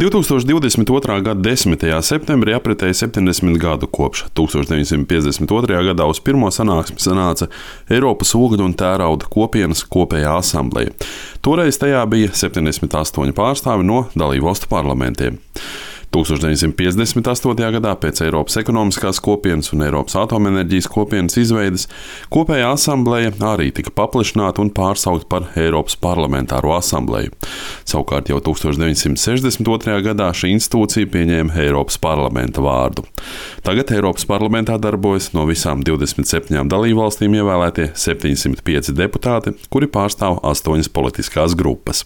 2022. gada 10. septembrī apritēja 70 gadu kopš 1952. gadā uz pirmo sanāksmi sanāca Eiropas ogļu un tērauda kopienas kopējā asambleja. Toreiz tajā bija 78 pārstāvi no dalībvalstu parlamentiem. 1958. gadā pēc Eiropas ekonomiskās kopienas un Eiropas atomenerģijas kopienas izveides kopējā asambleja arī tika paplašināta un pārsaukta par Eiropas parlamentāro asambleju. Savukārt jau 1962. gadā šī institūcija pieņēma Eiropas parlamenta vārdu. Tagad Eiropas parlamentā darbojas no visām 27 dalībvalstīm ievēlētie 705 deputāti, kuri pārstāv 8 politiskās grupas.